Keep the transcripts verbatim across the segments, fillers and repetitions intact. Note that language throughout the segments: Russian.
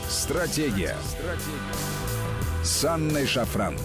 Стратегия. Стратегия. С Анной Шафран.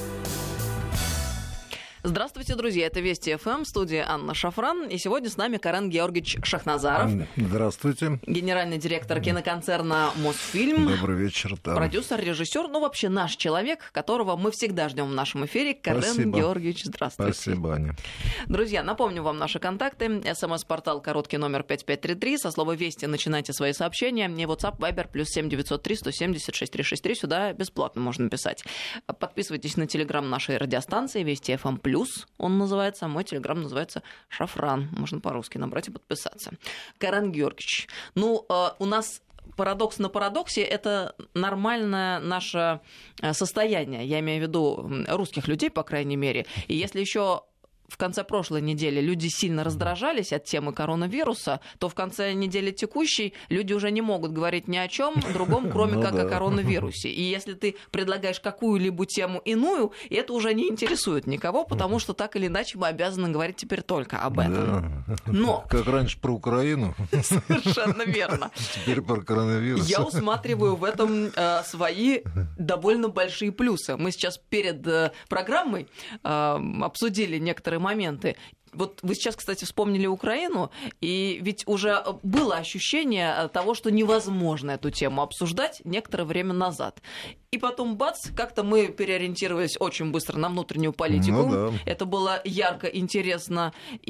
Здравствуйте, друзья. Это Вести ФМ, студия Анна Шафран. И сегодня с нами Карен Георгиевич Шахназаров. Здравствуйте. Генеральный директор киноконцерна «Мосфильм». Добрый вечер. Да. Продюсер, режиссер, ну вообще наш человек, которого мы всегда ждем в нашем эфире. Карен Спасибо. Георгиевич, здравствуйте. Спасибо, Аня. Друзья, напомню вам наши контакты. СМС-портал короткий номер пять пять три три. Со слова «Вести» начинайте свои сообщения. И WhatsApp, Viber, плюс семь девятьсот три сто семьдесят шесть триста шестьдесят три. Сюда бесплатно можно писать. Подписывайтесь на телеграм нашей радиостанции «Вести ФМ плюс». Он называется, а мой телеграм называется «Шафран». Можно по-русски набрать и подписаться. Карен Георгиевич, ну, э, у нас парадокс на парадоксе – это нормальное наше состояние. Я имею в виду русских людей, по крайней мере. И если еще в конце прошлой недели люди сильно раздражались от темы коронавируса, то в конце недели текущей люди уже не могут говорить ни о чем другом, кроме ну, как да. о коронавирусе. И если ты предлагаешь какую-либо тему иную, это уже не интересует никого, потому что так или иначе мы обязаны говорить теперь только об этом. Да. Но... Как раньше про Украину. Совершенно верно. Теперь про коронавирус. Я усматриваю в этом э, свои довольно большие плюсы. Мы сейчас перед э, программой э, обсудили некоторые моменты. Вот вы сейчас, кстати, вспомнили Украину, и ведь уже было ощущение того, что невозможно эту тему обсуждать некоторое время назад. И потом, бац, как-то мы переориентировались очень быстро на внутреннюю политику. Ну, да. Это было ярко, интересно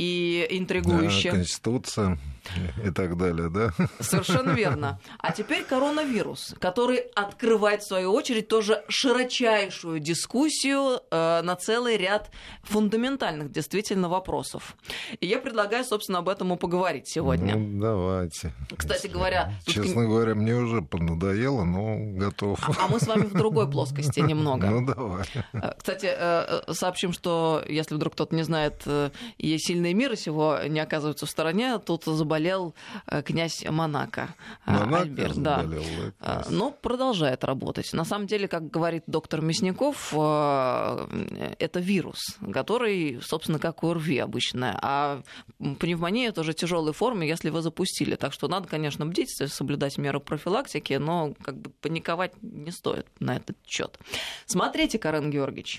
и интригующе. Да, Конституция и так далее, да? Совершенно верно. А теперь коронавирус, который открывает, в свою очередь, тоже широчайшую дискуссию э, на целый ряд фундаментальных, действительно, вопросов. И я предлагаю, собственно, об этом и поговорить сегодня. Ну, давайте. Кстати говоря... Честно тут... говоря, мне уже поднадоело, но готов. А, а мы с вами в другой плоскости немного. Ну, давай. Кстати, сообщим, что, если вдруг кто-то не знает, и сильные мира сего не оказываются в стороне, тут заболел князь Монако. Монако Альберт, заболел, да. Но продолжает работать. На самом деле, как говорит доктор Мясников, это вирус, который, собственно, как ОРВИ обычная. А пневмония тоже тяжелой формы, если вы запустили. Так что надо, конечно, бдить, соблюдать меры профилактики, но как бы паниковать не стоит на этот счет. Смотрите, Карен Георгиевич,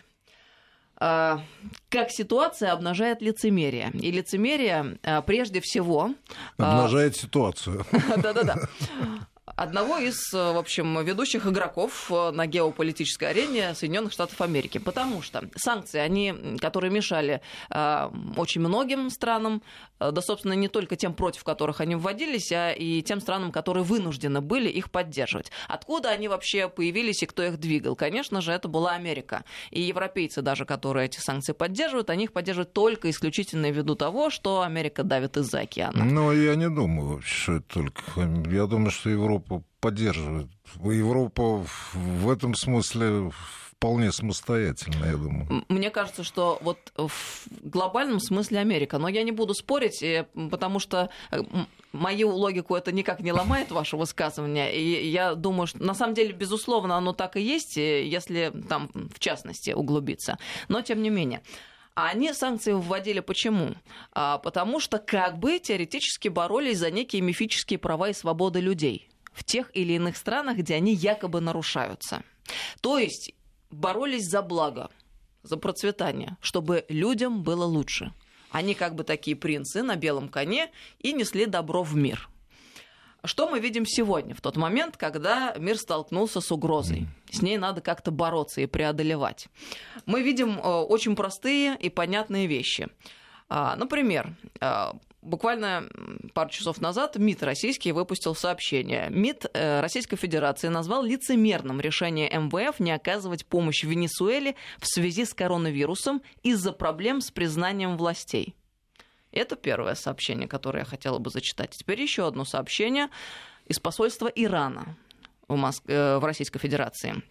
как ситуация обнажает лицемерие. И лицемерие прежде всего... Обнажает ситуацию. Да-да-да. Одного из, в общем, ведущих игроков на геополитической арене Соединенных Штатов Америки. Потому что санкции, они, которые мешали э, очень многим странам, э, да, собственно, не только тем, против которых они вводились, а и тем странам, которые вынуждены были их поддерживать. Откуда они вообще появились и кто их двигал? Конечно же, это была Америка. И европейцы даже, которые эти санкции поддерживают, они их поддерживают только исключительно ввиду того, что Америка давит из-за океана. Ну, я не думаю вообще, что это только... Я думаю, что Европа поддерживает. Европа в этом смысле вполне самостоятельна, я думаю. Мне кажется, что вот в глобальном смысле Америка. Но я не буду спорить, потому что мою логику это никак не ломает, ваше высказывание. И я думаю, что на самом деле, безусловно, оно так и есть, если там в частности углубиться. Но тем не менее. А они санкции вводили почему? А, потому что как бы теоретически боролись за некие мифические права и свободы людей в тех или иных странах, где они якобы нарушаются. То есть боролись за благо, за процветание, чтобы людям было лучше. Они как бы такие принцы на белом коне и несли добро в мир. Что мы видим сегодня, в тот момент, когда мир столкнулся с угрозой? С ней надо как-то бороться и преодолевать. Мы видим очень простые и понятные вещи. Например, буквально пару часов назад МИД российский выпустил сообщение. МИД Российской Федерации назвал лицемерным решение эм вэ эф не оказывать помощь Венесуэле в связи с коронавирусом из-за проблем с признанием властей. Это первое сообщение, которое я хотела бы зачитать. Теперь еще одно сообщение из посольства Ирана в, Моск... в Российской Федерации.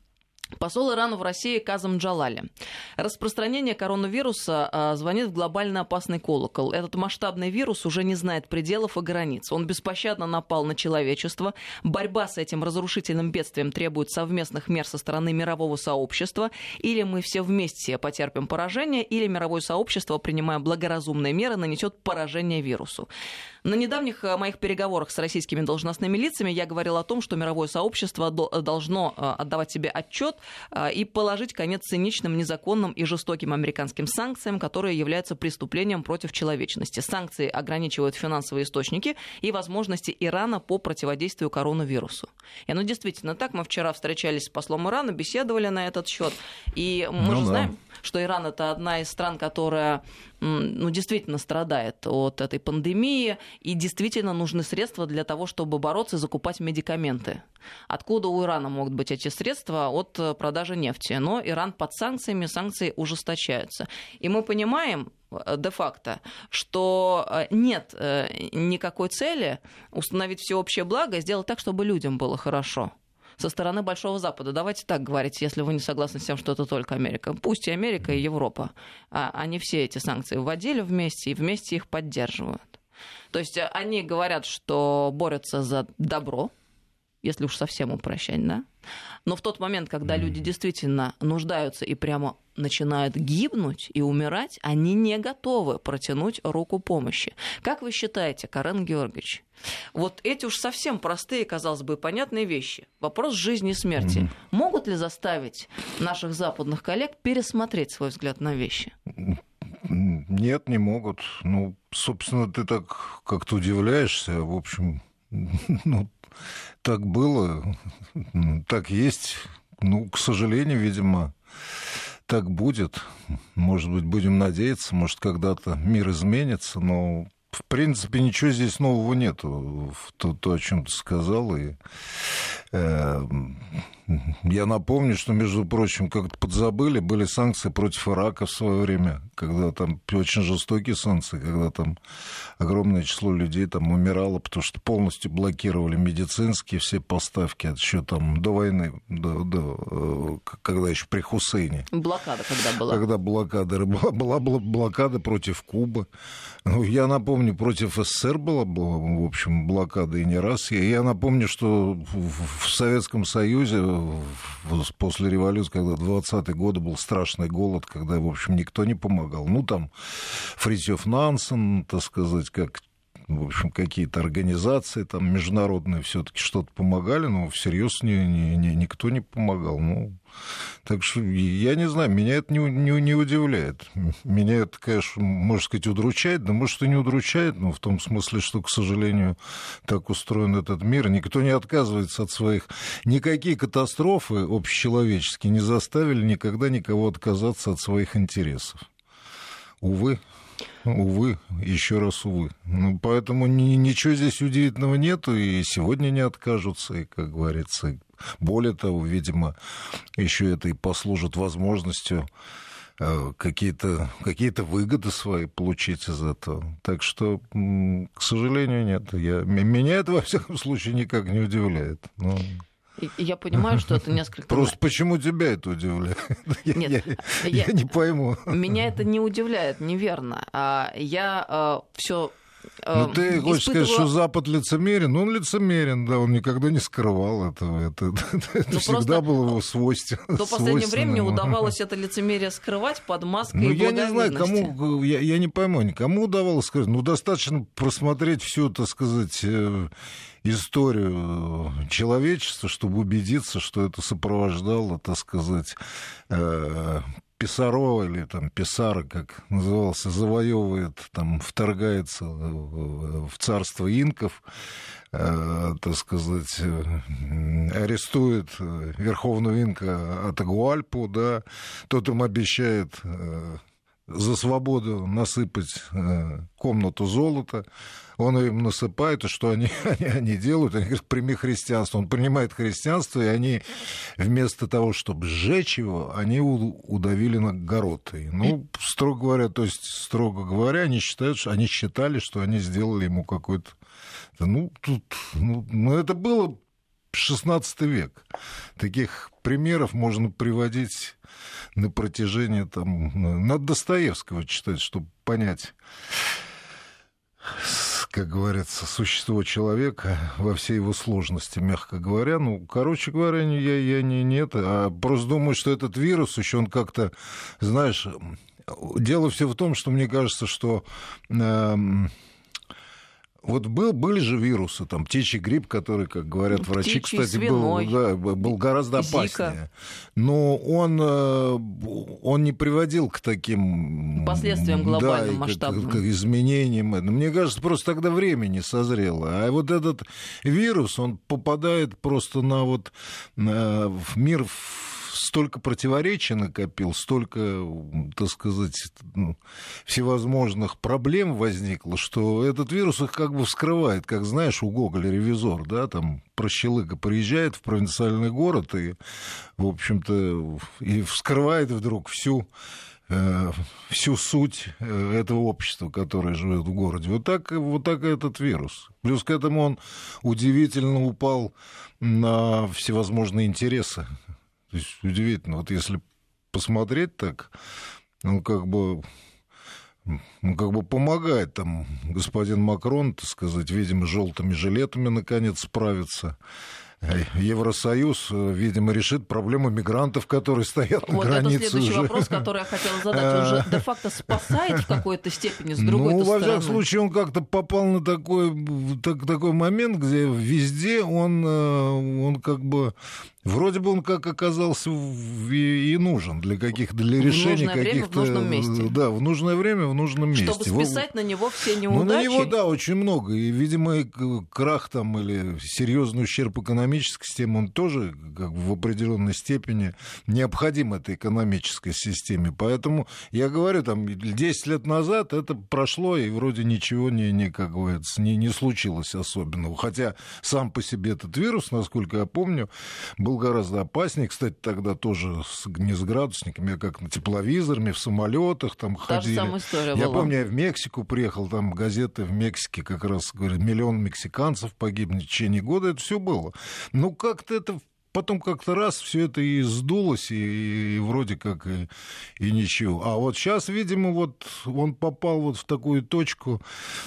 Посол Ирана в России Казем Джалали. Распространение коронавируса а, звонит в глобально опасный колокол. Этот масштабный вирус уже не знает пределов и границ. Он беспощадно напал на человечество. Борьба с этим разрушительным бедствием требует совместных мер со стороны мирового сообщества. Или мы все вместе потерпим поражение, или мировое сообщество, принимая благоразумные меры, нанесет поражение вирусу. На недавних моих переговорах с российскими должностными лицами я говорил о том, что мировое сообщество должно отдавать себе отчет и положить конец циничным, незаконным и жестоким американским санкциям, которые являются преступлением против человечности. Санкции ограничивают финансовые источники и возможности Ирана по противодействию коронавирусу. И оно действительно так. Мы вчера встречались с послом Ирана, беседовали на этот счет. И мы ну, же да. знаем, что Иран — это одна из стран, которая ну, действительно страдает от этой пандемии, и действительно нужны средства для того, чтобы бороться и закупать медикаменты. Откуда у Ирана могут быть эти средства? От продажи нефти. Но Иран под санкциями, санкции ужесточаются. И мы понимаем де-факто, что нет никакой цели установить всеобщее благо и сделать так, чтобы людям было хорошо. Со стороны Большого Запада. Давайте так говорить, если вы не согласны с тем, что это только Америка. Пусть и Америка, и Европа. Они все эти санкции вводили вместе и вместе их поддерживают. То есть они говорят, что борются за добро, если уж совсем упрощать, да? Но в тот момент, когда люди действительно нуждаются и прямо начинают гибнуть и умирать, они не готовы протянуть руку помощи. Как вы считаете, Карен Георгиевич, вот эти уж совсем простые, казалось бы, понятные вещи, вопрос жизни и смерти, mm-hmm. могут ли заставить наших западных коллег пересмотреть свой взгляд на вещи? Нет, не могут. Ну, собственно, ты так как-то удивляешься. В общем, ну, так было, так есть. Ну, к сожалению, видимо, так будет. Может быть, будем надеяться, может, когда-то мир изменится, но, в принципе, ничего здесь нового нету. То, то о чем ты сказал. И, э, я напомню, что, между прочим, как-то подзабыли, были санкции против Ирака в свое время, когда там очень жестокие санкции, когда там огромное число людей там умирало, потому что полностью блокировали медицинские все поставки, это еще там до войны, до, до, когда еще при Хусейне. Блокада когда была? Когда блокада, была, была блокада против Кубы. Ну, я напомню, против СССР была, была, в общем, блокада и не раз. Я, я напомню, что в, в Советском Союзе после революции, когда двадцатые годы был страшный голод, когда, в общем, никто не помогал. Ну, там Фритьёф Нансен, так сказать, как, в общем, какие-то организации там международные все-таки что-то помогали, но всерьез ни, ни, ни, никто не помогал. Ну, так что я не знаю, меня это не, не, не удивляет. Меня это, конечно, можно сказать, удручает, да может и не удручает, но в том смысле, что, к сожалению, так устроен этот мир. Никто не отказывается от своих... Никакие катастрофы общечеловеческие не заставили никогда никого отказаться от своих интересов. Увы. Увы, еще раз увы. Ну, поэтому ни, ничего здесь удивительного нету, и сегодня не откажутся, и, как говорится, более того, видимо, еще это и послужит возможностью э, какие-то, какие-то выгоды свои получить из этого. Так что, к сожалению, нет. Я, меня это, во всяком случае, никак не удивляет. Но... Я понимаю, что это несколько... Просто почему тебя это удивляет? Нет, я, я, я не пойму. Меня это не удивляет, неверно. Я все... Ну, ты хочешь сказать, что Запад лицемерен? Ну, он лицемерен, да, он никогда не скрывал этого. Это, это ну, всегда было его свойственно. До последнего времени удавалось это лицемерие скрывать под маской ну, я не знаю, кому, я, я не пойму, кому удавалось скрыть. Ну, достаточно просмотреть всю, так сказать, историю человечества, чтобы убедиться, что это сопровождало, так сказать, Писаро или там Писаро, как назывался, завоевывает, там, вторгается в царство инков, э, так сказать, арестует верховного инка Атагуальпу, да, тот им обещает э, за свободу насыпать э, комнату золота, он им насыпает, и что они, они, они делают? Они говорят, прими христианство. Он принимает христианство, и они вместо того, чтобы сжечь его, они удавили Новгородой. Ну, строго говоря, то есть, строго говоря, они считают, что они считали, что они сделали ему какой-то... Ну, тут, ну, ну это было шестнадцатый век. Таких примеров можно приводить на протяжении, там, надо Достоевского читать, чтобы понять, как говорится, существо человека во всей его сложности, мягко говоря. Ну, короче говоря, я, я не, не это, а просто думаю, что этот вирус еще он как-то, знаешь, дело все в том, что мне кажется, что э, вот был, были же вирусы, там, птичий грипп, который, как говорят птичий, врачи, кстати, свиной, был, да, был гораздо опаснее. Зика. Но он, он не приводил к таким последствиям глобальным, да, масштабным. К, к изменениям. Мне кажется, просто тогда время не созрело. А вот этот вирус, он попадает просто на вот на, в мир, столько противоречий накопил, столько, так сказать, всевозможных проблем возникло, что этот вирус их как бы вскрывает, как, знаешь, у Гоголя «Ревизор», да, там прощелыга приезжает в провинциальный город и, в общем-то, и вскрывает вдруг всю всю суть этого общества, которое живет в городе. Вот так, вот так и этот вирус. Плюс к этому он удивительно упал на всевозможные интересы. То есть удивительно, вот если посмотреть так, ну, как бы, ну, как бы помогает там господин Макрон, так сказать, видимо, желтыми жилетами наконец справиться. Евросоюз, видимо, решит проблему мигрантов, которые стоят на вот границе. Вот это следующий уже. вопрос, который я хотела задать. Он же де-факто спасает в какой-то степени с другой-то ну, стороны? во всяком случае, он как-то попал на такой, так, такой момент, где везде он, он как бы... Вроде бы он как оказался и нужен для каких-то для решения каких-то... В нужное время, в нужном месте. Да, в нужное время, в нужном месте. Чтобы списать на него все неудачи. Ну, на него, да, очень много. И, видимо, крах там или серьезный ущерб экономической системе, он тоже как бы в определенной степени необходим этой экономической системе. Поэтому я говорю, там, десять лет назад это прошло, и вроде ничего не, не, как говорится, не, не случилось особенного. Хотя сам по себе этот вирус, насколько я помню, был гораздо опаснее. Кстати, тогда тоже с, не с градусниками, а как на тепловизорами, в самолетах там Та ходили. же самая история я была. помню, я в Мексику приехал, там газеты в Мексике как раз говорят, миллион мексиканцев погибнет в течение года. Это все было. Ну, как-то это... Потом как-то раз все это и сдулось, и, и вроде как и, и ничего. А вот сейчас, видимо, вот он попал вот в такую точку,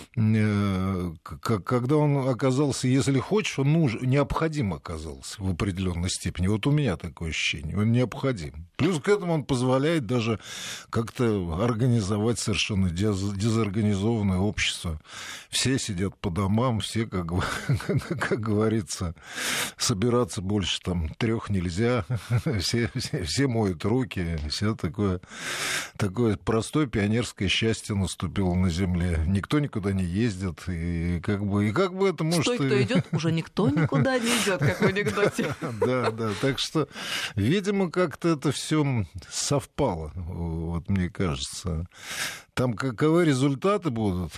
э, когда он оказался, если хочешь, он нужен, необходим оказался в определенной степени. Вот у меня такое ощущение, он необходим. Плюс к этому он позволяет даже как-то организовать совершенно дезорганизованное общество. Все сидят по домам, все, как, как говорится, собираться больше там трех нельзя, все, все, все моют руки, все такое, такое простое пионерское счастье наступило на земле. Никто никуда не ездит, и как бы, и как бы это может... Стой, кто идет, уже никто никуда не идет, как в анекдоте. Да, да, так что, видимо, как-то это все совпало, вот мне кажется. Там каковы результаты будут?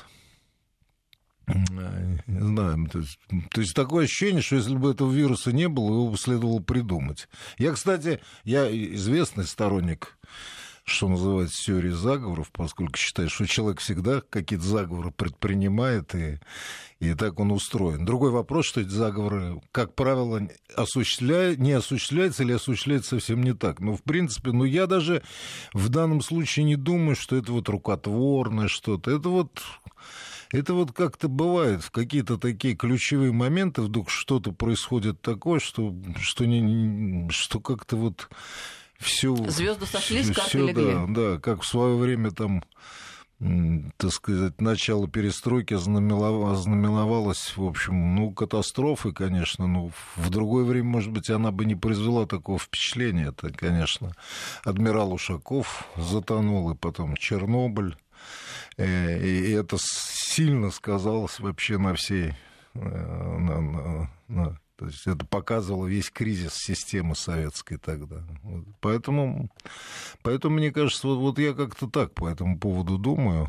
Не знаю. То есть, то есть такое ощущение, что если бы этого вируса не было, его бы следовало придумать. Я, кстати, я известный сторонник, что называется, теории заговоров, поскольку считаю, что человек всегда какие-то заговоры предпринимает, и, и так он устроен. Другой вопрос, что эти заговоры, как правило, осуществляют, не осуществляются или осуществляются совсем не так. Но, в принципе, ну, я даже в данном случае не думаю, что это вот рукотворное что-то. Это вот... Это вот как-то бывает, в какие-то такие ключевые моменты вдруг что-то происходит такое, что, что, не, что как-то вот все... Звезды сошлись, карты всё, легли. Да, да, как в свое время там, так сказать, начало перестройки ознаменовалось, в общем, ну, катастрофой, конечно, но в другое время, может быть, она бы не произвела такого впечатления. Это, конечно, адмирал Ушаков затонул, и потом Чернобыль. И это сильно сказалось вообще на всей... На, на, на, то есть это показывало весь кризис системы советской тогда. Поэтому, поэтому мне кажется, вот, вот я как-то так по этому поводу думаю.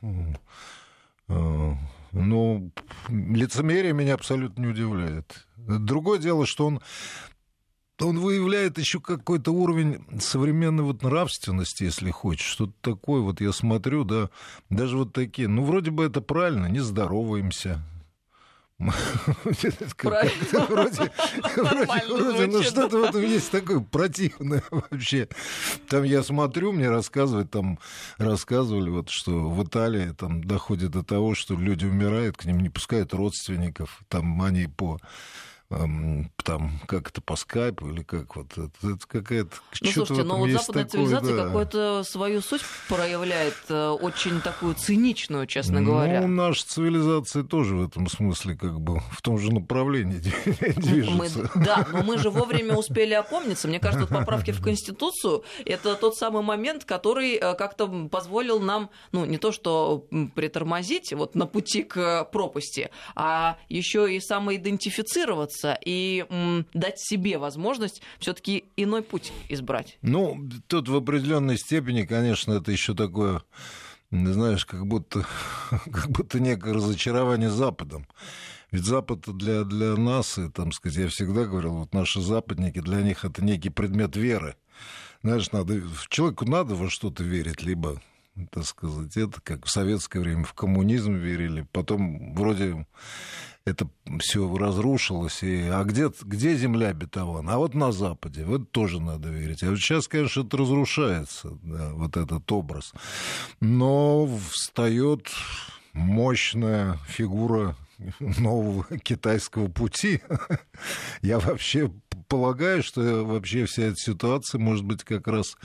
Но лицемерие меня абсолютно не удивляет. Другое дело, что он... Он выявляет еще какой-то уровень современной вот нравственности, если хочешь, что-то такое. Вот я смотрю, да, даже вот такие, ну, вроде бы это правильно, не здороваемся. Правильно. Вроде, вроде, вроде ну что-то в этом есть такое противное вообще. Там я смотрю, мне рассказывают, там рассказывали, вот, что в Италии там доходит до того, что люди умирают, к ним не пускают родственников, там они по... там, как это, по скайпу или как вот, это, это какая-то... Ну, слушайте, но вот западная такое, цивилизация да. какую-то свою суть проявляет, очень такую циничную, честно ну, говоря. Ну, наша цивилизация тоже в этом смысле как бы в том же направлении движется. Мы, да, но мы же вовремя успели опомниться. Мне кажется, вот поправки в Конституцию — это тот самый момент, который как-то позволил нам, ну, не то что притормозить вот на пути к пропасти, а еще и самоидентифицироваться и м, дать себе возможность все-таки иной путь избрать. Ну, тут в определенной степени, конечно, это еще такое, знаешь, как будто, как будто некое разочарование Западом. Ведь Запад для, для нас, и, там, сказать, я всегда говорил, вот наши западники, для них это некий предмет веры. Знаешь, надо, человеку надо во что-то верить, либо, так сказать, это как в советское время в коммунизм верили, потом вроде... это все разрушилось. И... А где, где земля обетована? А вот на Западе. Вот тоже надо верить. А вот сейчас, конечно, это разрушается, да, вот этот образ. Но встает мощная фигура нового китайского пути. Я вообще полагаю, что вообще вся эта ситуация может быть как раз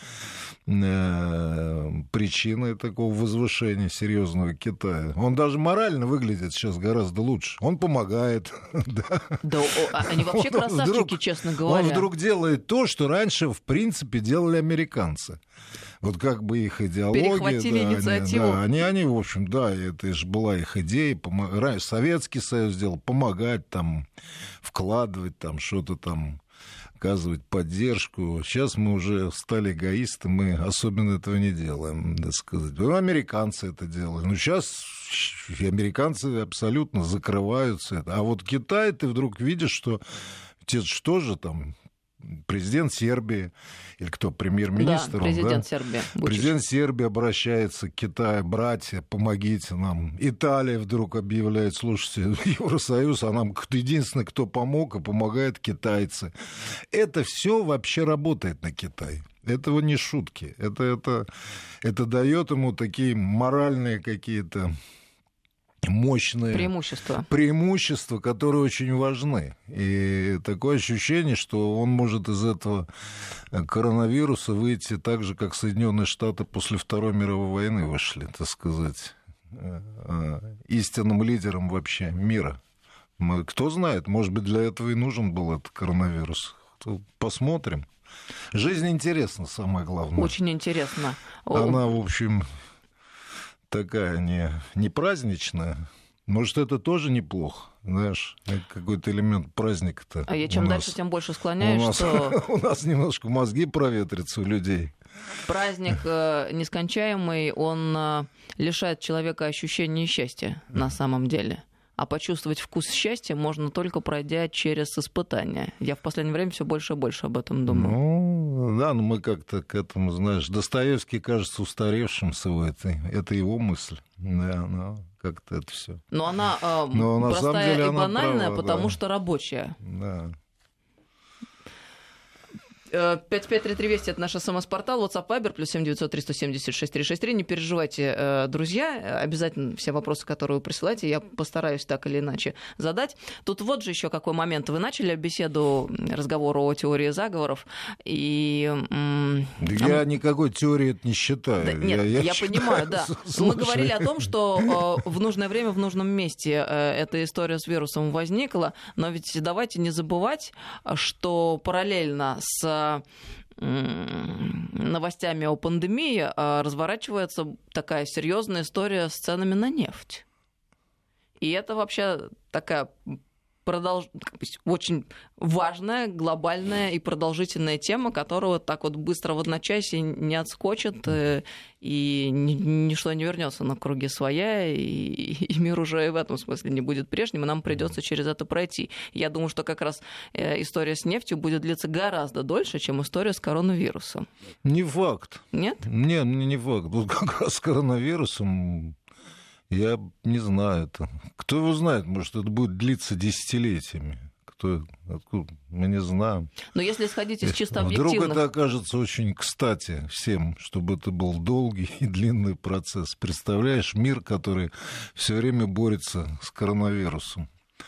причиной такого возвышения серьезного Китая. Он даже морально выглядит сейчас гораздо лучше. Он помогает. Да, да они вообще он красавчики, вдруг, честно говоря. Он вдруг делает то, что раньше, в принципе, делали американцы. Вот как бы их идеология... Перехватили да, инициативу. Они, да, они, они, в общем, да, это же была их идея. Помог... Советский Союз делал, помогать там, вкладывать там, что-то там, оказывать поддержку. Сейчас мы уже стали эгоисты, мы особенно этого не делаем, так сказать. Ну, американцы это делали. Но сейчас американцы абсолютно закрываются. А вот Китай, ты вдруг видишь, что... Что же там... Президент Сербии, или кто, премьер-министр? Да, президент он, да? Сербии. Президент Сербии обращается к Китаю: братья, помогите нам. Италия вдруг объявляет: слушайте, Евросоюз, а нам единственный, кто помог, и помогает китайцы. Это все вообще работает на Китай. Этого не шутки. Это, это, это дает ему такие моральные какие-то... мощные преимущества. преимущества, которые очень важны. И такое ощущение, что он может из этого коронавируса выйти так же, как Соединенные Штаты после Второй мировой войны вышли, так сказать, истинным лидером вообще мира. Кто знает, может быть, для этого и нужен был этот коронавирус. Посмотрим. Жизнь интересна, самое главное. Очень интересно. Она, в общем... такая не, не праздничная. Может, это тоже неплохо, знаешь, какой-то элемент праздника-то. А я чем нас, дальше, тем больше склоняюсь, у нас, что... У нас немножко мозги проветрятся у людей. Праздник э, нескончаемый, он э, лишает человека ощущения счастья на самом деле. А почувствовать вкус счастья можно только пройдя через испытания. Я в последнее время все больше и больше об этом думаю. Ну, да, но мы как-то к этому, знаешь, Достоевский кажется устаревшим с его этой. Это его мысль. Да, но как-то это все. Но она э, но простая деле и она банальная, права, потому да. что рабочая. Да. пять пять три три Вести — это наш СМС-портал, WhatsApp, Viber, плюс семь девятьсот три сто семьдесят шесть триста шестьдесят три. Не переживайте, друзья, обязательно все вопросы, которые вы присылаете, я постараюсь так или иначе задать. Тут вот же еще какой момент. Вы начали беседу, разговор о теории заговоров, и... Я а... никакой теории это не считаю. Да, нет, я, я, я считаю, понимаю, да. слушай. Мы говорили о том, что э, в нужное время, в нужном месте э, эта история с вирусом возникла, но ведь давайте не забывать, что параллельно с новостями о пандемии разворачивается такая серьезная история с ценами на нефть. И это вообще такая продолж... очень важная, глобальная и продолжительная тема, которая вот так вот быстро в одночасье не отскочит, и ничто не вернется на круги своя, и, и мир уже и в этом смысле не будет прежним, и нам придется через это пройти. Я думаю, что как раз история с нефтью будет длиться гораздо дольше, чем история с коронавирусом. Не факт. Нет? Нет, не факт. Вот как раз с коронавирусом Я не знаю это. Кто его знает, может, это будет длиться десятилетиями. Кто, откуда, мы не знаем. Но если исходить из чисто объективных... Вдруг это окажется очень кстати всем, чтобы это был долгий и длинный процесс. Представляешь, мир, который все время борется с коронавирусом.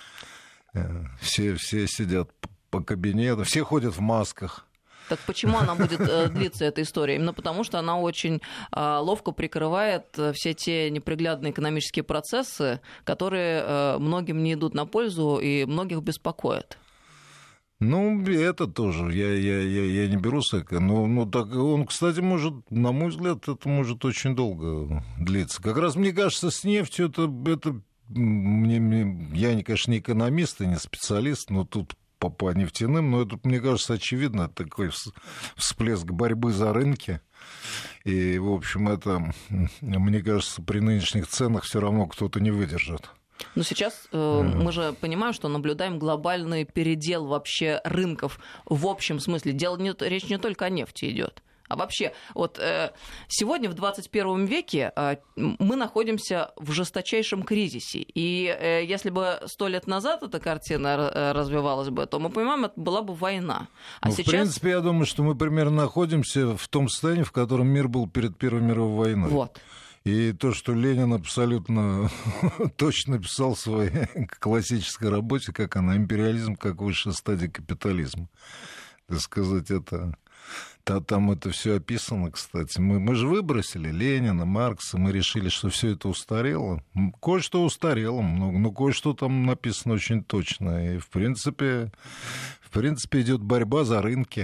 Все, все сидят по кабинетам, все ходят в масках. Так почему она будет э, длиться, эта история? Именно потому, что она очень э, ловко прикрывает все те неприглядные экономические процессы, которые э, многим не идут на пользу и многих беспокоят. Ну, это тоже, я, я, я, я не беру сэка, но, но так он, кстати, может, на мой взгляд, это может очень долго длиться. Как раз, мне кажется, с нефтью это, это мне, мне, я, конечно, не экономист и не специалист, но тут по, по нефтяным, но это, мне кажется, очевидно, такой всплеск борьбы за рынки. И, в общем, это, мне кажется, при нынешних ценах все равно кто-то не выдержит. Но сейчас э, мы же понимаем, что наблюдаем глобальный передел вообще рынков в общем смысле. Дело не, речь не только о нефти идет. А вообще, вот э, сегодня, в двадцать первом веке, э, мы находимся в жесточайшем кризисе. И э, если бы сто лет назад эта картина развивалась бы, то мы понимаем, это была бы война. А ну, сейчас... В принципе, я думаю, что мы примерно находимся в том состоянии, в котором мир был перед Первой мировой войной. Вот. И то, что Ленин абсолютно точно писал в своей классической работе, как она, империализм как высшая стадия капитализма. Так сказать, это... Там это все описано, кстати. Мы, мы же выбросили Ленина, Маркса, мы решили, что все это устарело. Кое-что устарело, но, но кое-что там написано очень точно. И, в принципе, в принципе, идет борьба за рынки.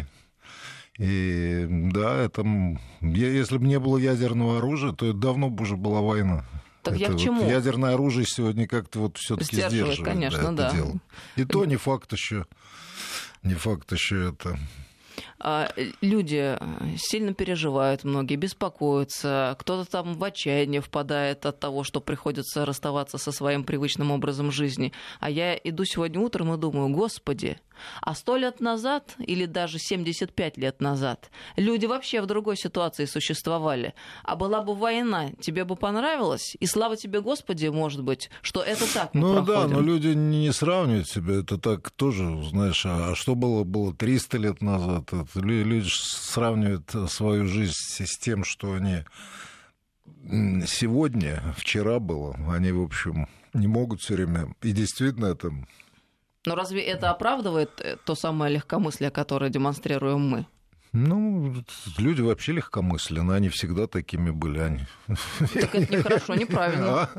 И да, это, если бы не было ядерного оружия, то это давно бы уже была война. Так это я к вот чему? Ядерное оружие сегодня как-то вот все-таки сдерживает, сдерживает, конечно, да, это да. дело. И то не факт еще, не факт еще это. Люди сильно переживают, многие беспокоятся, кто-то там в отчаяние впадает от того, что приходится расставаться со своим привычным образом жизни. А я иду сегодня утром и думаю, господи, а сто лет назад или даже семьдесят пять лет назад люди вообще в другой ситуации существовали. А была бы война, тебе бы понравилось? И слава тебе, Господи, может быть, что это так мы Ну проходим. да, но люди не сравнивают себя, это так тоже, знаешь, а что было, было триста лет назад? Это, люди сравнивают свою жизнь с тем, что они сегодня, вчера было, они, в общем, не могут все время, и действительно это... Но разве это оправдывает то самое легкомыслие, которое демонстрируем мы? Ну, люди вообще легкомысленны, они всегда такими были. Они... Так это нехорошо, неправильно.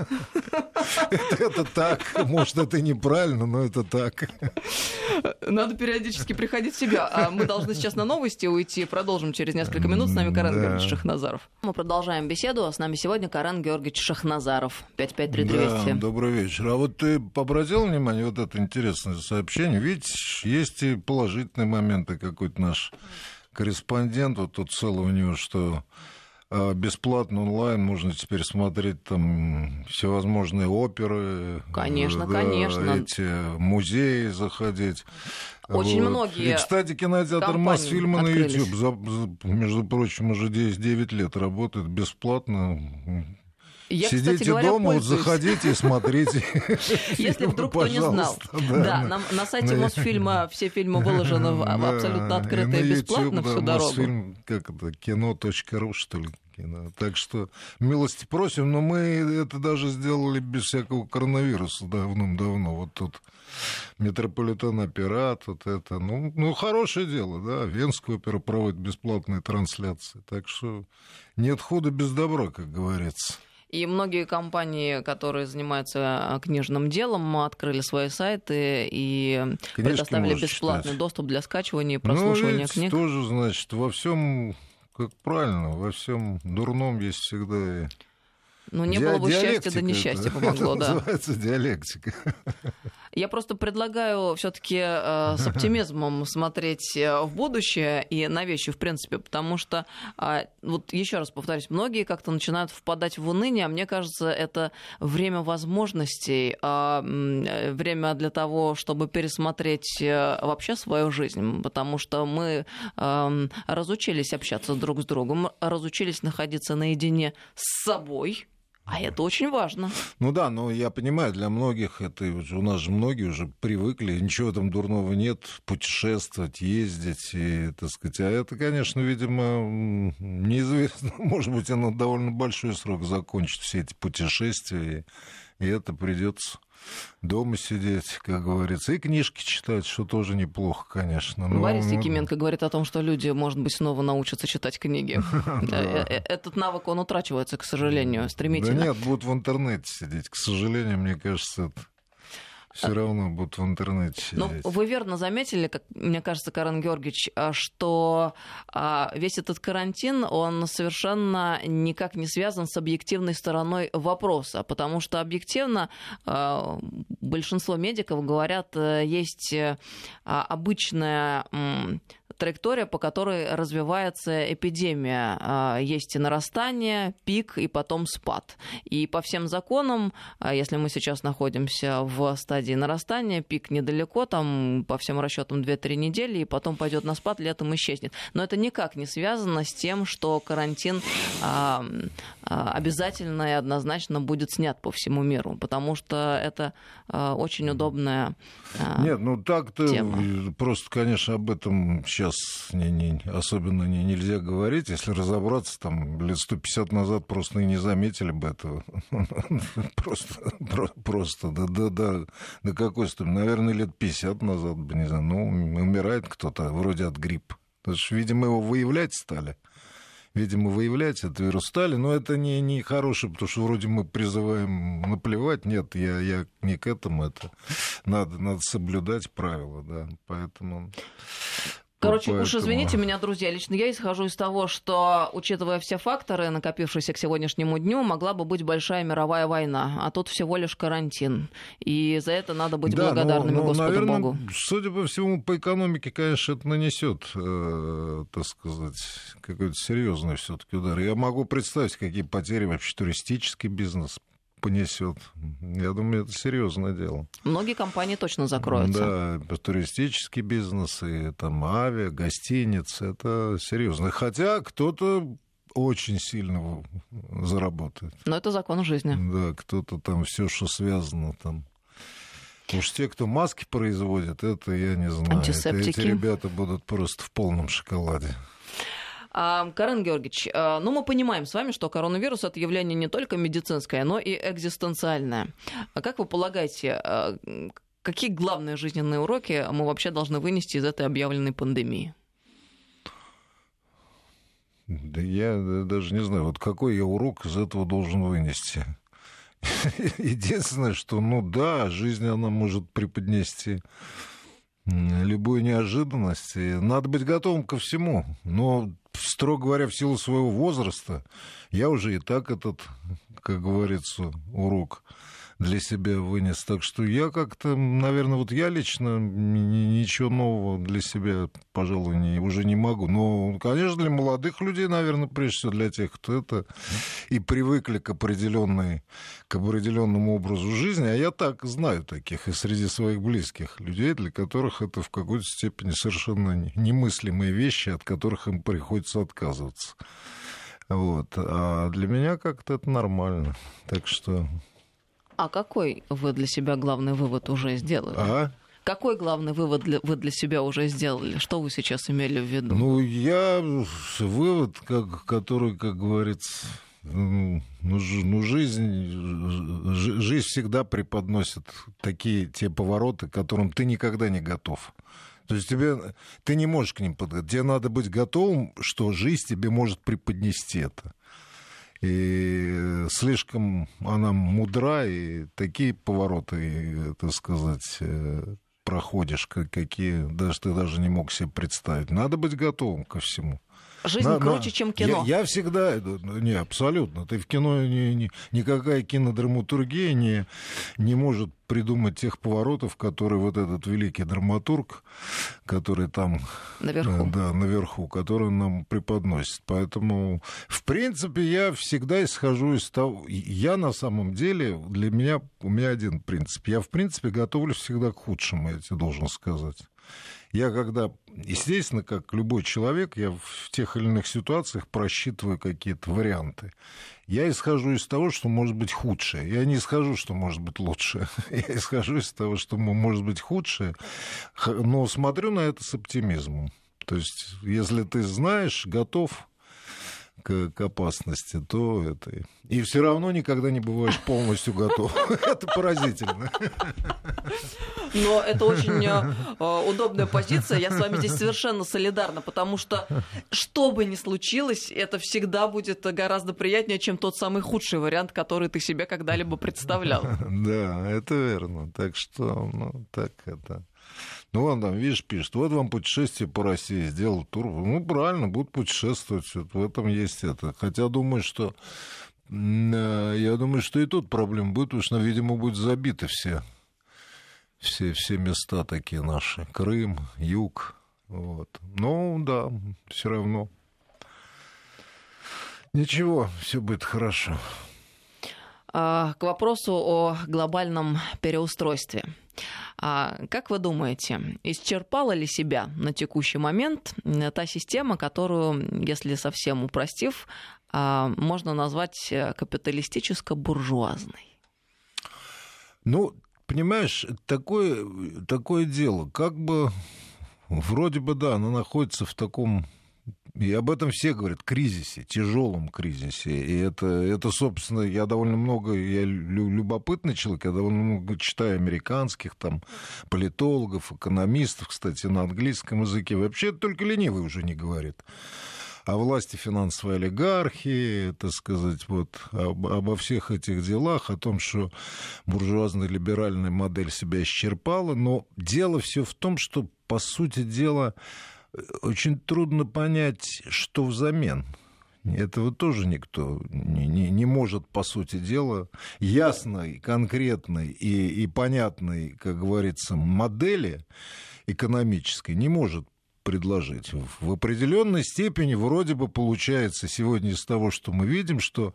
Это так, может, это неправильно, но это так. Надо периодически приходить в себя. Мы должны сейчас на новости уйти, продолжим через несколько минут. С нами Карен да. Георгиевич Шахназаров. Мы продолжаем беседу, а с нами сегодня Карен Георгиевич Шахназаров. пять пять три двести. Да, добрый вечер. А вот ты обратил внимание, вот это интересное сообщение, ведь есть и положительные моменты, какой-то наш... корреспондент, вот тут целый у него, что бесплатно онлайн можно теперь смотреть там всевозможные оперы. Конечно, да, конечно. Эти музеи заходить. Очень вот. Многие И, кстати, кинотеатр Мосфильма на YouTube, за, между прочим, уже девять лет работает бесплатно. Я, Сидите кстати говоря, дома, вот пользуюсь. Заходите и смотрите. Если вдруг кто не знал. Да, на, на сайте Мосфильма все фильмы выложены абсолютно открыто и бесплатно всю дорогу. Мосфильм, как это, кино точка ру, что ли? Кино. Так что милости просим, но мы это даже сделали без всякого коронавируса давным-давно. Вот тут Метрополитен Опера, вот это. Ну, ну, хорошее дело, да. Венская опера проводит бесплатные трансляции. Так что нет худа без добра, как говорится. И многие компании, которые занимаются книжным делом, открыли свои сайты и Книжки предоставили бесплатный читать. Доступ для скачивания и прослушивания ну, книг. Тоже, значит, во всем, как правильно, во всем дурном есть всегда... Ну, не Ди- было бы счастья, да несчастье помогло, это да. Называется диалектика. Я просто предлагаю все-таки э, с оптимизмом смотреть в будущее и на вещи, в принципе, потому что, э, вот еще раз повторюсь, многие как-то начинают впадать в уныние, а мне кажется, это время возможностей, э, время для того, чтобы пересмотреть э, вообще свою жизнь, потому что мы э, разучились общаться друг с другом, разучились находиться наедине с собой. А это очень важно. Ну да, но я понимаю, для многих это... У нас же многие уже привыкли, ничего там дурного нет, путешествовать, ездить, и, так сказать. А это, конечно, видимо, неизвестно. Может быть, оно довольно большой срок закончит все эти путешествия, и это придется дома сидеть, как говорится, и книжки читать, что тоже неплохо, конечно. Но... Борис Якименко говорит о том, что люди, может быть, снова научатся читать книги. Этот навык, он утрачивается, к сожалению, стремительно. Да нет, будут в интернете сидеть. К сожалению, мне кажется, это... Все равно будут в интернете сидеть. Ну, вы верно заметили, как мне кажется, Карен Георгиевич, что весь этот карантин, он совершенно никак не связан с объективной стороной вопроса, потому что объективно большинство медиков говорят, есть обычная траектория, по которой развивается эпидемия. Есть и нарастание, пик, и потом спад. И по всем законам, если мы сейчас находимся в стадии нарастания, пик недалеко, там по всем расчетам две-три недели, и потом пойдет на спад, летом исчезнет. Но это никак не связано с тем, что карантин а, а, обязательно и однозначно будет снят по всему миру, потому что это а, очень удобная а, Нет, ну так-то тема. Просто, конечно, об этом сейчас не, не, особенно не, нельзя говорить. Если разобраться, там лет сто пятьдесят назад просто и не заметили бы этого. Просто, просто, да, да, да. Да какой степени? Наверное, лет пятьдесят назад бы, не знаю, ну, умирает кто-то вроде от гриппа. Потому что, видимо, его выявлять стали. Видимо, выявлять этот вирус стали, но это не, не хорошее, потому что вроде мы призываем наплевать. Нет, я, я не к этому. Это надо, надо соблюдать правила, да, поэтому... Короче, Поэтому... уж извините меня, друзья, лично я исхожу из того, что, учитывая все факторы, накопившиеся к сегодняшнему дню, могла бы быть большая мировая война, а тут всего лишь карантин. И за это надо быть да, благодарными но, но, Господу наверное, Богу. Судя по всему, по экономике, конечно, это нанесет, э, так сказать, какой-то серьезный все-таки удар. Я могу представить, какие потери вообще туристический бизнес понесет. Я думаю, это серьезное дело. Многие компании точно закроются. Да, туристический бизнес, и там авиа, гостиницы, это серьезно. Хотя кто-то очень сильно заработает. Но это закон жизни. Да, кто-то там все, что связано там. Уж те, кто маски производят, это я не знаю. Антисептики. Эти ребята будут просто в полном шоколаде. Карен Георгиевич, ну мы понимаем с вами, что коронавирус — это явление не только медицинское, но и экзистенциальное. Как вы полагаете, какие главные жизненные уроки мы вообще должны вынести из этой объявленной пандемии? Да я даже не знаю, вот какой я урок из этого должен вынести. Единственное, что, ну да, жизнь, она может преподнести любую неожиданность. И надо быть готовым ко всему. Но, строго говоря, в силу своего возраста, я уже и так этот, как говорится, урок для себя вынес. Так что я как-то, наверное, вот я лично ничего нового для себя, пожалуй, не, уже не могу. Но, конечно, для молодых людей, наверное, прежде всего для тех, кто это и привыкли к определенной, к определенному образу жизни. А я так знаю таких и среди своих близких людей, для которых это в какой-то степени совершенно немыслимые вещи, от которых им приходится отказываться. Вот. А для меня как-то это нормально. Так что... А какой вы для себя главный вывод уже сделали? А? Какой главный вывод для, вы для себя уже сделали? Что вы сейчас имели в виду? Ну, я... Вывод, как, который, как говорится... Ну, ну жизнь, жизнь всегда преподносит такие те повороты, к которым ты никогда не готов. То есть тебе, ты не можешь к ним подготовиться. Тебе надо быть готовым, что жизнь тебе может преподнести это. И слишком она мудра, и такие повороты, так сказать, проходишь, какие даже ты даже не мог себе представить. Надо быть готовым ко всему. Жизнь на, круче, на... чем кино. Я, я всегда... Не, абсолютно. Ты в кино... Не, не, никакая кинодраматургия не, не может придумать тех поворотов, которые вот этот великий драматург, который там... Наверху. Да, наверху, который нам преподносит. Поэтому, в принципе, я всегда исхожу из того... Я, на самом деле, для меня... У меня один принцип. Я, в принципе, готовлюсь всегда к худшему, я тебе должен сказать. Я когда, естественно, как любой человек, я в тех или иных ситуациях просчитываю какие-то варианты. Я исхожу из того, что может быть худшее. Я не исхожу, что может быть лучшее. Я исхожу из того, что может быть худшее, но смотрю на это с оптимизмом. То есть, если ты знаешь, готов к, к опасности, то это... И все равно никогда не бываешь полностью готов. Это поразительно. Но это очень э, удобная позиция. Я с вами здесь совершенно солидарна, потому что, что бы ни случилось, это всегда будет гораздо приятнее, чем тот самый худший вариант, который ты себе когда-либо представлял. Да, это верно. Так что, ну, так это... Ну, он там, видишь, пишет, вот вам путешествие по России, сделал тур. Ну, правильно, будут путешествовать, вот в этом есть это. Хотя думаю, что... Я думаю, что и тут проблем будет, потому что, видимо, будут забиты все... Все, все места такие наши. Крым, юг. Вот. Ну, да, все равно. Ничего, все будет хорошо. К вопросу о глобальном переустройстве. Как вы думаете, исчерпала ли себя на текущий момент та система, которую, если совсем упростив, можно назвать капиталистическо-буржуазной? Ну, понимаешь, такое, такое дело, как бы, вроде бы, да, она находится в таком, и об этом все говорят, кризисе, тяжелом кризисе. И это, это, собственно, я довольно много, я любопытный человек, я довольно много читаю американских там политологов, экономистов, кстати, на английском языке. Вообще только ленивый уже не говорит. О власти финансовой олигархии, так сказать, вот, об, обо всех этих делах, о том, что буржуазно-либеральная модель себя исчерпала. Но дело все в том, что, по сути дела, очень трудно понять, что взамен. Этого тоже никто не, не, не может, по сути дела, ясной, конкретной и, и понятной, как говорится, модели экономической не может предложить. В определенной степени вроде бы получается сегодня из того, что мы видим, что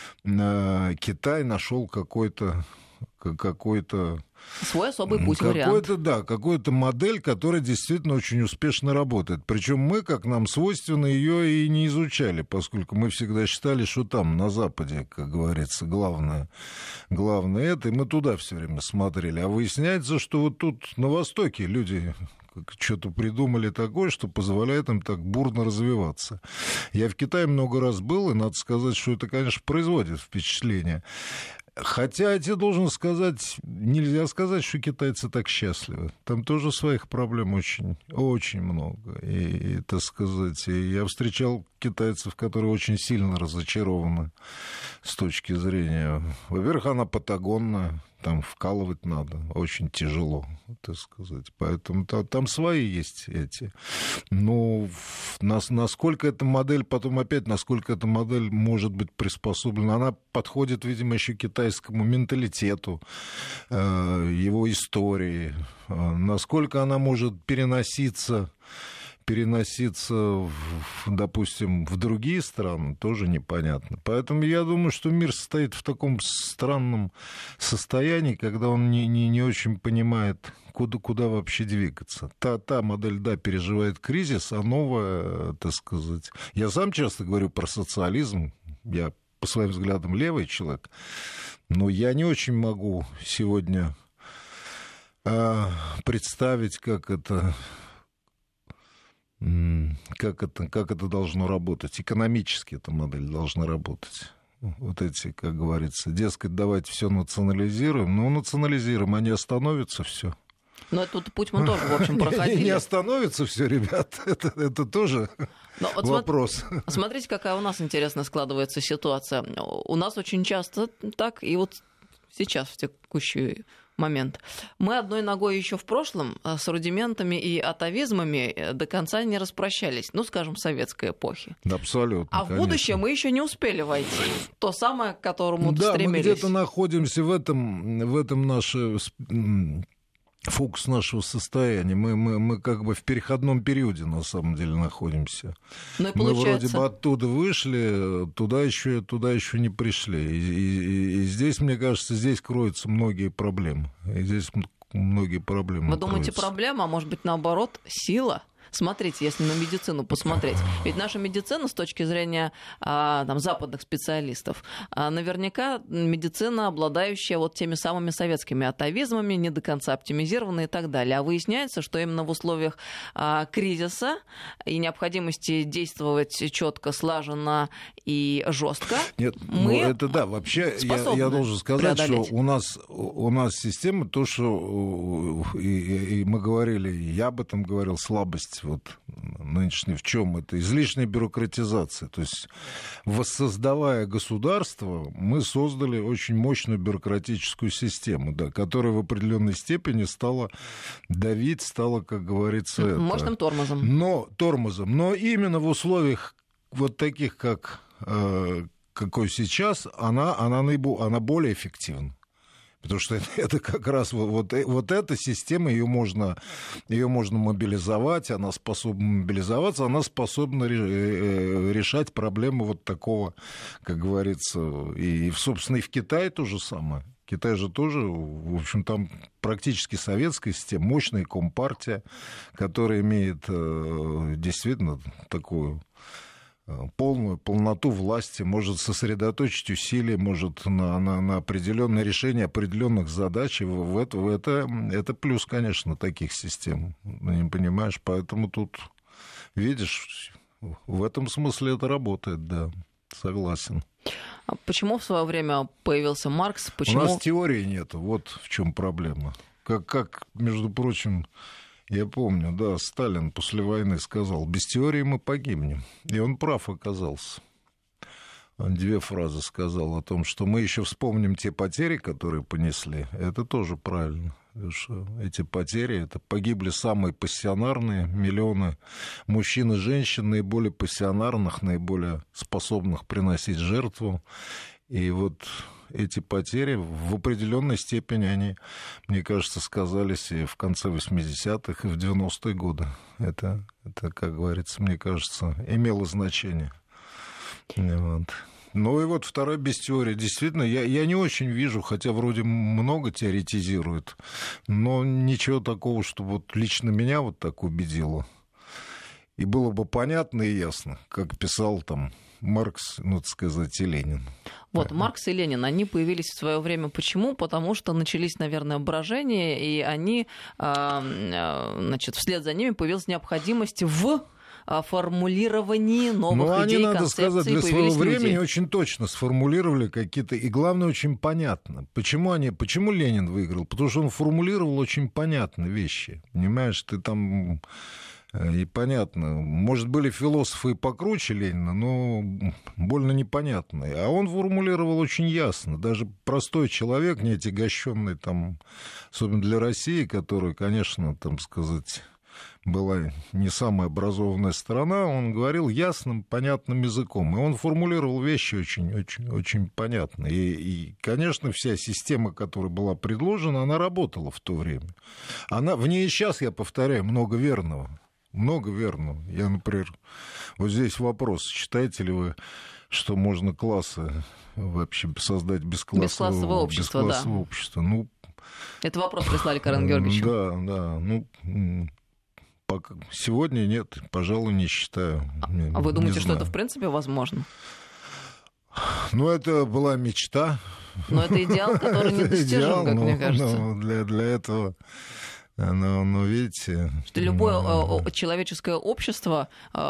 э, Китай нашел какой-то какой-то свой особый путь, какой-то, вариант. Да, какую-то модель, которая действительно очень успешно работает. Причем мы, как нам свойственно, ее и не изучали, поскольку мы всегда считали, что там, на Западе, как говорится, главное, главное это, и мы туда все время смотрели. А выясняется, что вот тут на Востоке люди что-то придумали такое, что позволяет им так бурно развиваться. Я в Китае много раз был, и надо сказать, что это, конечно, производит впечатление. Хотя, я тебе должен сказать, нельзя сказать, что китайцы так счастливы. Там тоже своих проблем очень, очень много. И, и, так сказать, и я встречал китайцев, которые очень сильно разочарованы с точки зрения... Во-первых, она патагонная, там вкалывать надо, очень тяжело, так сказать. Поэтому там, там свои есть эти. Но нас, насколько эта модель, потом опять, насколько эта модель может быть приспособлена, она подходит, видимо, еще китайскому менталитету, его истории, насколько она может переноситься... переноситься, в, допустим, в другие страны, тоже непонятно. Поэтому я думаю, что мир состоит в таком странном состоянии, когда он не, не, не очень понимает, куда, куда вообще двигаться. Та, та модель, да, переживает кризис, а новая, так сказать... Я сам часто говорю про социализм, я по своим взглядам левый человек, но я не очень могу сегодня а, представить, как это... Как это, как это должно работать? Экономически эта модель должна работать. Вот эти, как говорится, дескать, давайте все национализируем. Ну, национализируем, а не остановится все. Но этот путь мы тоже, в общем, проходили. Не остановится все, ребят. Это, это тоже Но вот вопрос. Смотрите, какая у нас интересная складывается ситуация. У нас очень часто так, и вот сейчас, в текущий момент. Мы одной ногой еще в прошлом с рудиментами и атовизмами до конца не распрощались, ну, скажем, советской эпохи. Абсолютно. А в конечно. будущее мы еще не успели войти. То самое, к которому да, стремились. Мы где-то находимся в этом, в этом наше... фокус нашего состояния. Мы, мы, мы как бы в переходном периоде, на самом деле, находимся. Ну, и мы получается... вроде бы оттуда вышли, туда еще, туда еще не пришли. И, и, и здесь, мне кажется, здесь кроются многие проблемы. И здесь многие проблемы. Вы думаете, кроются. проблема, а может быть, наоборот, сила? Смотрите, если на медицину посмотреть. Ведь наша медицина, с точки зрения а, там, западных специалистов, а, наверняка медицина, обладающая вот теми самыми советскими атовизмами, не до конца оптимизированная и так далее. А выясняется, что именно в условиях а, кризиса и необходимости действовать четко, слаженно и жестко, Нет, мы ну это да, вообще я, я должен сказать, преодолеть. что у нас, у нас система, то, что и, и, и мы говорили, я об этом говорил, слабость вот нынешней в чем это? Излишняя бюрократизация. То есть, воссоздавая государство, мы создали очень мощную бюрократическую систему, да, которая в определенной степени стала давить, стала, как говорится, это, мощным тормозом. Но тормозом. Но именно в условиях вот таких, как э, какой сейчас, она, она, наибо, она более эффективна. Потому что это, это как раз вот, вот эта система, ее можно, ее можно мобилизовать, она способна мобилизоваться, она способна решать проблемы вот такого, как говорится, и, собственно, и в Китае то же самое. Китай же тоже, в общем, там практически советская система, мощная компартия, которая имеет действительно такую полную полноту власти, может сосредоточить усилия, может на, на, на определенное решение определенных задач. И в это, в это, это плюс, конечно, таких систем. Не понимаешь, поэтому тут, видишь, в этом смысле это работает, да, согласен. А почему в свое время появился Маркс? Почему... У нас теории нет, вот в чем проблема. Как, как, между прочим, я помню, да, Сталин после войны сказал, без теории мы погибнем. И он прав оказался. Он две фразы сказал о том, что мы еще вспомним те потери, которые понесли. Это тоже правильно. Потому что эти потери, это погибли самые пассионарные, миллионы мужчин и женщин, наиболее пассионарных, наиболее способных приносить жертву. И вот эти потери в определенной степени, они, мне кажется, сказались и в конце восьмидесятых, и в девяностые годы. Это, это, как говорится, мне кажется, имело значение. Вот. Ну и вот вторая без теории. Действительно, я, я не очень вижу, хотя вроде много теоретизируют, но ничего такого, что вот лично меня вот так убедило. И было бы понятно и ясно, как писал там Маркс, ну, так сказать, и Ленин. Вот, Маркс и Ленин, они появились в свое время. Почему? Потому что начались, наверное, брожения, и они, значит, вслед за ними появилась необходимость в формулировании новых ну, идей, они, надо сказать, для своего времени люди. Очень точно сформулировали какие-то, и главное, очень понятно. Почему они, почему Ленин выиграл? Потому что он формулировал очень понятные вещи. Понимаешь, ты там... И понятно, может, были философы и покруче Ленина, но больно непонятные. А он формулировал очень ясно. Даже простой человек, не отягощенный, там, особенно для России, которая, конечно, там сказать, была не самая образованная страна, он говорил ясным, понятным языком. И он формулировал вещи очень-очень очень понятно. И, и, конечно, вся система, которая была предложена, она работала в то время. Она, в ней и сейчас, я повторяю, много верного. Много верного. Я, например, вот здесь вопрос, считаете ли вы, что можно классы вообще создать бесклассового, бесклассовое общество? Бесклассовое да. общество. Ну, это вопрос прислали Карену Георгиевичу. Да, да. Ну, пока, сегодня нет, пожалуй, не считаю. А, а вы думаете, что это в принципе возможно? Ну, это была мечта. Но это идеал, который недостижим, как мне кажется. Для, для этого... Но, но видите... Что любое но... человеческое общество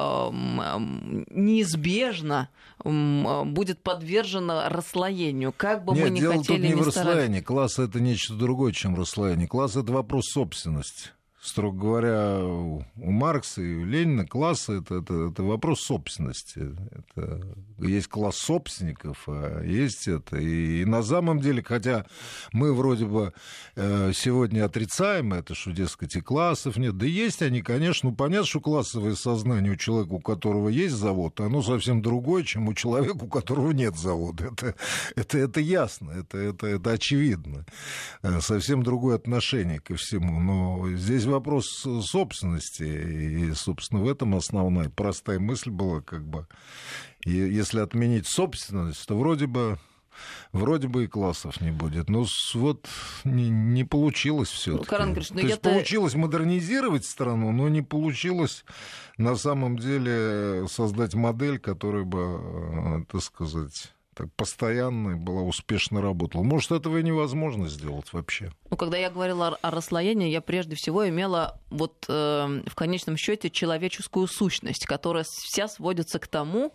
неизбежно будет подвержено расслоению, как бы Нет, мы ни дело хотели, тут не ни в расслоении. старались. Класс — это нечто другое, чем расслоение. Класс — это вопрос собственности. Строго говоря, у Маркса и у Ленина класс это, это, это вопрос собственности. Это, есть класс собственников, а есть это. И, и на самом деле, хотя мы вроде бы э, сегодня отрицаем это, что, дескать, и классов нет, да есть они, конечно. Ну, понятно, что классовое сознание у человека, у которого есть завод, оно совсем другое, чем у человека, у которого нет завода. Это, это, это ясно, это, это, это очевидно. Совсем другое отношение ко всему. Но здесь вопрос собственности, и, собственно, в этом основная простая мысль была, как бы, и если отменить собственность, то вроде бы вроде бы и классов не будет. Но вот не, не получилось всё-таки. Карен Григорьевич, ну То есть я-то... получилось модернизировать страну, но не получилось на самом деле создать модель, которая бы, так сказать... так постоянно была, успешно работала. Может, этого и невозможно сделать вообще. Ну, когда я говорила о расслоении, я прежде всего имела вот э, в конечном счете человеческую сущность, которая вся сводится к тому,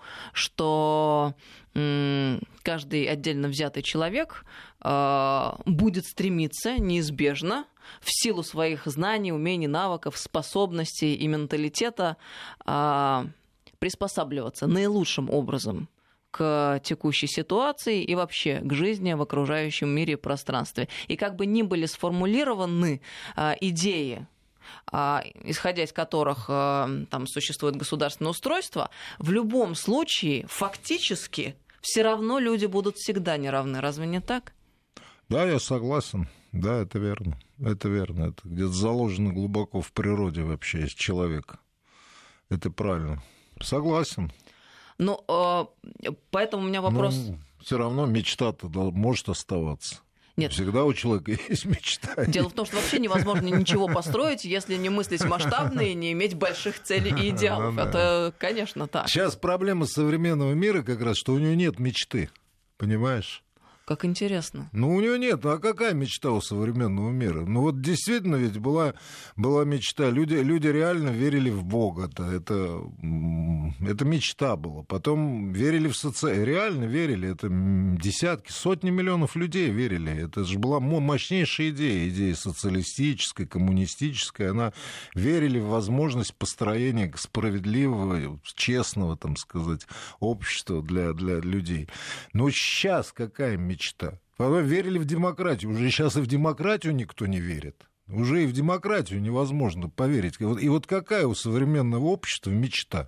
что э, каждый отдельно взятый человек э, будет стремиться неизбежно в силу своих знаний, умений, навыков, способностей и менталитета э, приспосабливаться наилучшим образом к текущей ситуации и вообще к жизни в окружающем мире и пространстве. И как бы ни были сформулированы а, идеи, а, исходя из которых а, там существует государственное устройство, в любом случае фактически все равно люди будут всегда неравны. Разве не так? Да, я согласен. Да, это верно. Это верно. Это где-то заложено глубоко в природе вообще из человека. Это правильно. Согласен. Ну, поэтому у меня вопрос... Ну, все равно мечта-то может оставаться. Нет. Всегда у человека есть мечта. Дело в том, что вообще невозможно ничего построить, если не мыслить масштабно и не иметь больших целей и идеалов. Ну, да. Это, конечно, так. Сейчас проблема современного мира как раз, что у него нет мечты. Понимаешь? Как интересно. Ну, у него нет. А какая мечта у современного мира? Ну, вот действительно ведь была, была мечта. Люди, люди реально верили в Бога. Это, это, это мечта была. Потом верили в социальное. Реально верили. Это десятки, сотни миллионов людей верили. Это же была мощнейшая идея. Идея социалистическая, коммунистическая. Она верили в возможность построения справедливого, честного, там сказать, общества для, для людей. Но сейчас какая мечта? Мечта. Потом верили в демократию. Уже сейчас и в демократию никто не верит. Уже и в демократию невозможно поверить. И вот какая у современного общества мечта?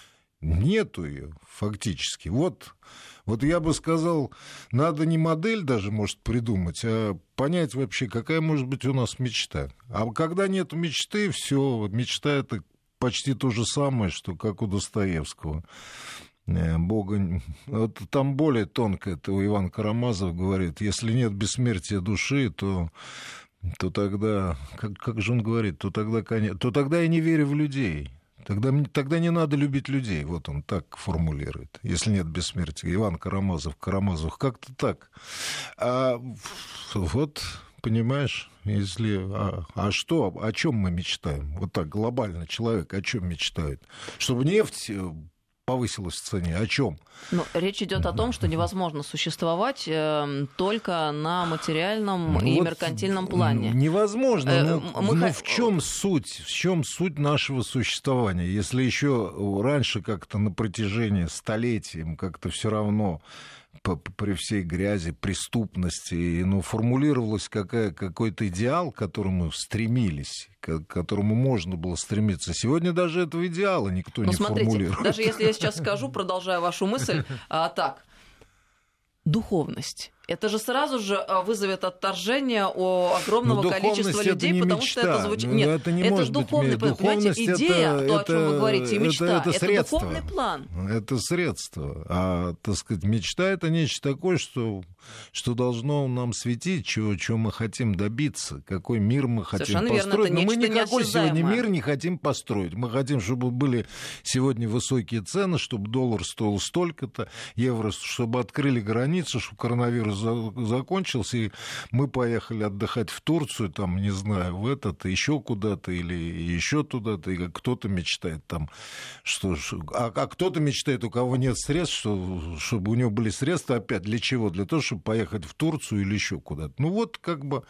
Нету ее фактически. Вот, вот я бы сказал, надо не модель даже, может, придумать, а понять вообще, какая может быть у нас мечта. А когда нет мечты, все, мечта — это почти то же самое, что как у Достоевского. Бога... Вот там более тонко, это у Иван Карамазов говорит, если нет бессмертия души, то, то тогда, как, как же он говорит, то тогда, то тогда я не верю в людей. Тогда, тогда не надо любить людей. Вот он так формулирует. Если нет бессмертия. Иван Карамазов, Карамазов, как-то так. А вот, понимаешь, если... А, а что, о чем мы мечтаем? Вот так глобально человек о чем мечтает? Чтобы нефть повысилась в цене. О чем? Ну, речь идет о том, что невозможно существовать э, только на материальном ну, и вот меркантильном плане. Невозможно. Э, но, мы... но в чем суть? В чем суть нашего существования? Если еще раньше как-то на протяжении столетий как-то все равно при всей грязи, преступности, ну, формулировалось какая, какой-то идеал, к которому стремились, к которому можно было стремиться. Сегодня даже этого идеала никто ну, не смотрите, формулирует. Даже если я сейчас скажу, продолжая вашу мысль, а, так, духовность. Это же сразу же вызовет отторжение у огромного количества людей, потому мечта. что это звучит... Ну, Нет, это, не это может же духовный быть, план. Понимаете, идея, это, то, о чем это, вы говорите, и мечта, это, это, это духовный план. Это средство. А, так сказать, мечта — это нечто такое, что, что должно нам светить, чего, чего мы хотим добиться, какой мир мы хотим Совершенно построить. верно, Но мы никакой сегодня неосязаемое. мир не хотим построить. Мы хотим, чтобы были сегодня высокие цены, чтобы доллар стоил столько-то, евро, чтобы открыли границы, чтобы коронавирус за, закончился, и мы поехали отдыхать в Турцию, там, не знаю, в этот, еще куда-то, или еще туда-то, и кто-то мечтает там, что... А, а кто-то мечтает, у кого нет средств, что, чтобы у него были средства опять. Для чего? Для того, чтобы поехать в Турцию или еще куда-то. Ну вот, как бы,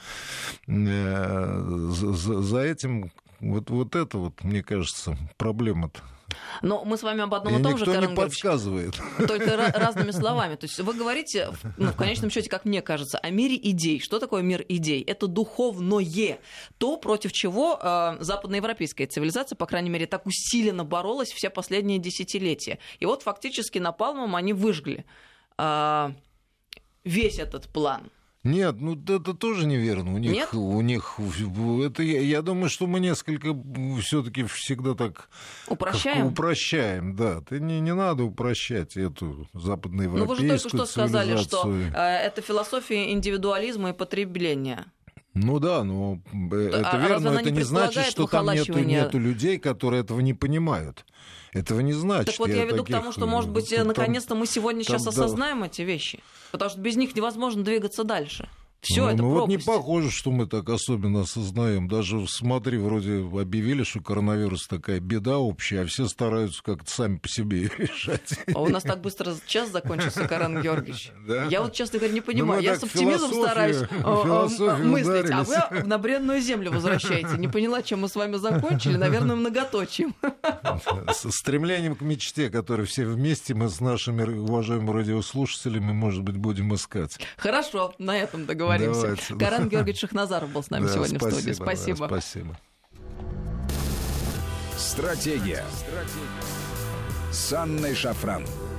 э, за, за этим... Вот, вот это вот, мне кажется, проблема-то. Но мы с вами об одном и, и том же, Карен Григорьевич, подсказывает. Только разными словами. То есть вы говорите, ну, в конечном счете, как мне кажется, о мире идей. Что такое мир идей? Это духовное. То, против чего э, западноевропейская цивилизация, по крайней мере, так усиленно боролась все последние десятилетия. И вот фактически напалмом они выжгли э, весь этот план. Нет, ну это тоже неверно. У них, Нет? у них это, я, я думаю, что мы несколько все-таки всегда так упрощаем. Упрощаем, да. Ты не, не надо упрощать эту западноевропейскую цивилизацию. Ну вы же только что сказали, что э, это философия индивидуализма и потребления. Ну да, но это а верно, это не, не значит, что там нету, нету людей, которые этого не понимают. Этого не значит. Так вот я, я веду таких... к тому, что, может быть, там, наконец-то мы сегодня там, сейчас да. осознаем эти вещи, потому что без них невозможно двигаться дальше. Все ну, это ну пропасть. Вот не похоже, что мы так особенно осознаем. Даже, смотри, вроде объявили, что коронавирус такая беда общая, а все стараются как-то сами по себе решать. А у нас так быстро час закончился, Карен Георгиевич. Да? Я вот, честно говоря, не понимаю. Ну, Я с оптимизмом стараюсь мыслить, а вы на бренную землю возвращаете. Не поняла, чем мы с вами закончили. Наверное, многоточием. С стремлением к мечте, которую все вместе мы с нашими уважаемыми радиослушателями, может быть, будем искать. Хорошо, на этом договоримся. Давайте, Карен да. Георгиевич Шахназаров был с нами да, сегодня спасибо, в студии. Спасибо. Да, спасибо. Стратегия. Стратегия. С Анной Шафран.